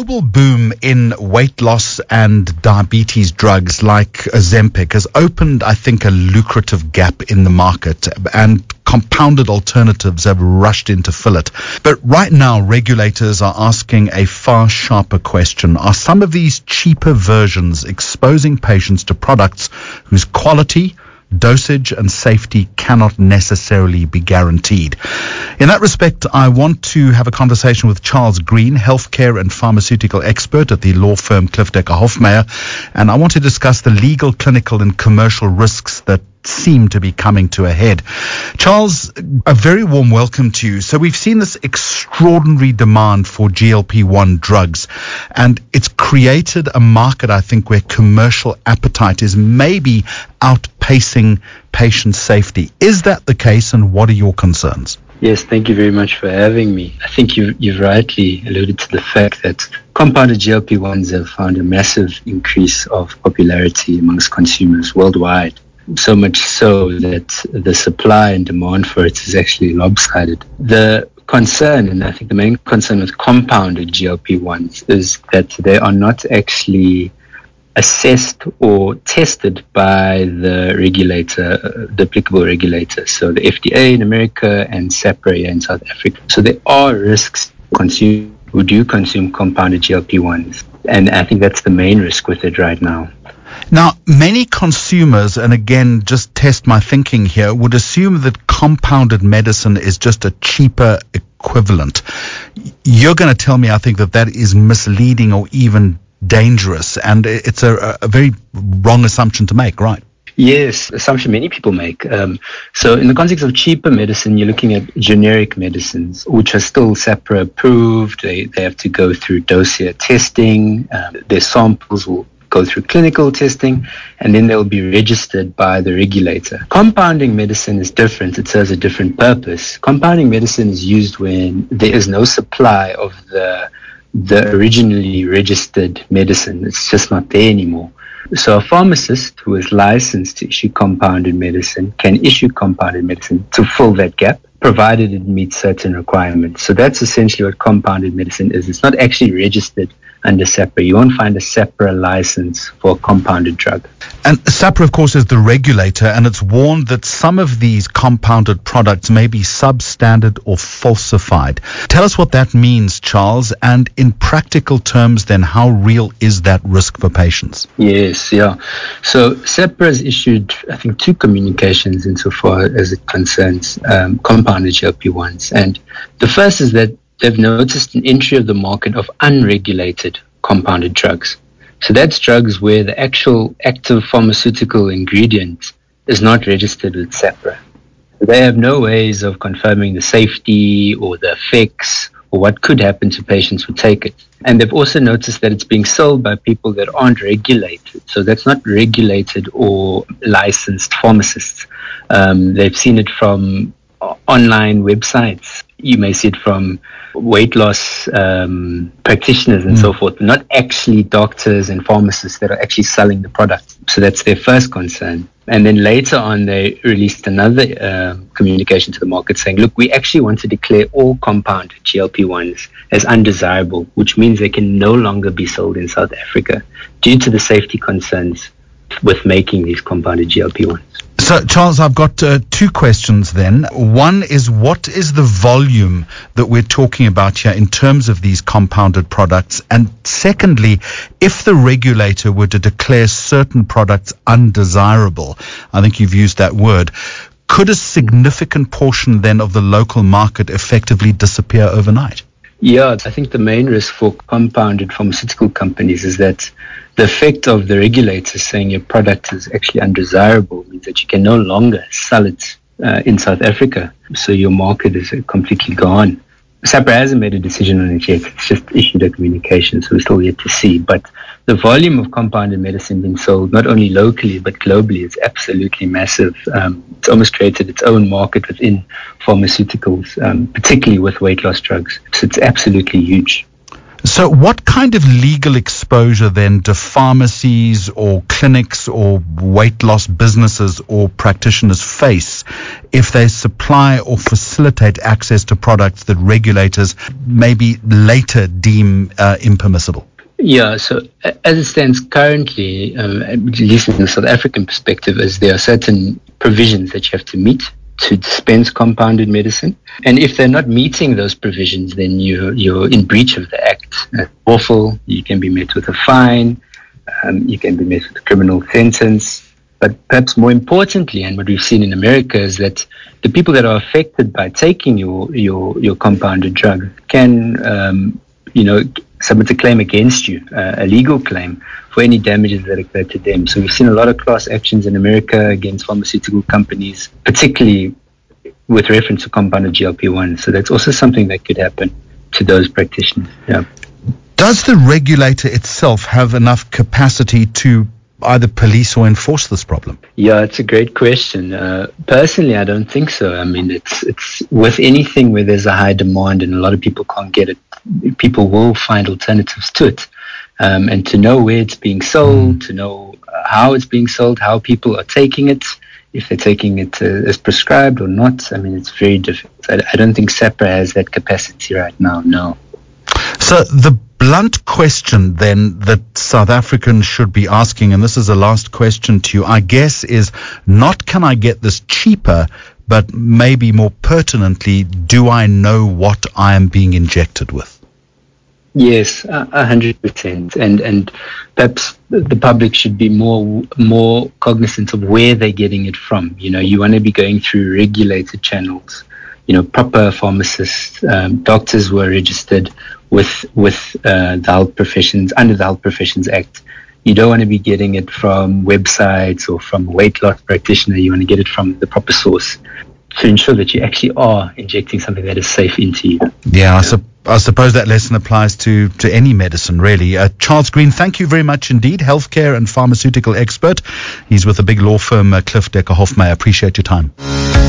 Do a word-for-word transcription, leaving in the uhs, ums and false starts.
global boom in weight loss and diabetes drugs like Ozempic has opened, I think, a lucrative gap in the market, and compounded alternatives have rushed in to fill it. But right now, regulators are asking a far sharper question. Are some of these cheaper versions exposing patients to products whose quality, dosage and safety cannot necessarily be guaranteed? In that respect, I want to have a conversation with Charles Green, healthcare and pharmaceutical expert at the law firm Cliff Decker Hofmeyr, and I want to discuss the legal, clinical and commercial risks that seem to be coming to a head. Charles, a very warm welcome to you. So we've seen this extraordinary demand for G L P one drugs, and it's created a market, I think, where commercial appetite is maybe outpacing patient safety. Is that the case, and what are your concerns? Yes, thank you very much for having me. I think you, you've rightly alluded to the fact that compounded G L P ones have found a massive increase of popularity amongst consumers worldwide. So much so that the supply and demand for it is actually lopsided. The concern, and I think the main concern with compounded G L P ones, is that they are not actually assessed or tested by the regulator, the applicable regulator. So the F D A in America and SAHPRA in South Africa. So there are risks to consumers who do consume compounded G L P ones. And I think that's the main risk with it right now. Now, many consumers, and again, just test my thinking here, would assume that compounded medicine is just a cheaper equivalent. You're going to tell me, I think, that that is misleading or even dangerous, and it's a, a very wrong assumption to make, right? Yes, assumption many people make. Um, so in the context of cheaper medicine, you're looking at generic medicines, which are still SAHPRA approved. They, they have to go through dossier testing. Um, their samples will go through clinical testing, and then they'll be registered by the regulator. Compounding medicine is different. It serves a different purpose. Compounding medicine is used when there is no supply of the the originally registered medicine. It's just not there anymore. So a pharmacist who is licensed to issue compounded medicine can issue compounded medicine to fill that gap, provided it meets certain requirements. So that's essentially what compounded medicine is. It's not actually registered under SAHPRA. You won't find a SAHPRA license for a compounded drug. And SAHPRA, of course, is the regulator, and it's warned that some of these compounded products may be substandard or falsified. Tell us what that means, Charles, and in practical terms, then, how real is that risk for patients? Yes, yeah. So SAHPRA has issued, I think, two communications insofar as it concerns um, compounded G L P ones. And the first is that they've noticed an entry of the market of unregulated compounded drugs. So that's drugs where the actual active pharmaceutical ingredient is not registered with SAHPRA. So they have no ways of confirming the safety or the effects or what could happen to patients who take it. And they've also noticed that it's being sold by people that aren't regulated. So that's not regulated or licensed pharmacists. Um, they've seen it from online websites. You may see it from weight loss um, practitioners and mm. so forth, but not actually doctors and pharmacists that are actually selling the product. So that's their first concern. And then later on, they released another uh, communication to the market saying, look, we actually want to declare all compounded G L P ones as undesirable, which means they can no longer be sold in South Africa due to the safety concerns with making these compounded G L P ones. So, Charles, I've got uh, two questions then. One is, what is the volume that we're talking about here in terms of these compounded products? And secondly, if the regulator were to declare certain products undesirable, I think you've used that word, could a significant portion then of the local market effectively disappear overnight? Yeah, I think the main risk for compounded pharmaceutical companies is that the effect of the regulator saying your product is actually undesirable means that you can no longer sell it uh, in South Africa. So your market is completely gone. SAHPRA hasn't made a decision on it yet. It's just issued a communication, so we're still yet to see. But the volume of compounded medicine being sold, not only locally but globally, is absolutely massive. Um, it's almost created its own market within pharmaceuticals, um, particularly with weight loss drugs. So it's absolutely huge. So what kind of legal exposure then do pharmacies or clinics or weight loss businesses or practitioners face if they supply or facilitate access to products that regulators maybe later deem uh, impermissible? Yeah, so as it stands currently, um, at least in the South African perspective, is there are certain provisions that you have to meet to dispense compounded medicine. And if they're not meeting those provisions, then you, you're in breach of the Act. That's awful. You can be met with a fine. Um, you can be met with a criminal sentence. But perhaps more importantly, and what we've seen in America, is that the people that are affected by taking your, your, your compounded drug can, um, you know, submit a claim against you, uh, a legal claim for any damages that occur to them. So we've seen a lot of class actions in America against pharmaceutical companies, particularly with reference to compounded G L P one. So that's also something that could happen to those practitioners. Yeah. Does the regulator itself have enough capacity to either police or enforce this problem? Yeah, it's a great question. Uh, personally, I don't think so. I mean, it's it's with anything where there's a high demand and a lot of people can't get it, people will find alternatives to it. Um, and to know where it's being sold, to know how it's being sold, how people are taking it, if they're taking it uh, as prescribed or not, I mean, it's very difficult. I, I don't think SAHPRA has that capacity right now, no. So the blunt question then that South Africans should be asking, and this is the last question to you, I guess, is not can I get this cheaper, but maybe more pertinently, do I know what I am being injected with? Yes, a hundred percent, and and perhaps the public should be more more cognizant of where they're getting it from. You know, you want to be going through regulated channels. You know, proper pharmacists, um, doctors who are registered with with uh, the Health Professions under the Health Professions Act. You don't want to be getting it from websites or from a weight loss practitioner. You want to get it from the proper source to ensure that you actually are injecting something that is safe into you. Yeah, I, su- I suppose that lesson applies to, to any medicine, really. Uh, Charles Green, thank you very much indeed, healthcare and pharmaceutical expert. He's with the big law firm uh, Cliff Decker Hofmeyr. Appreciate your time.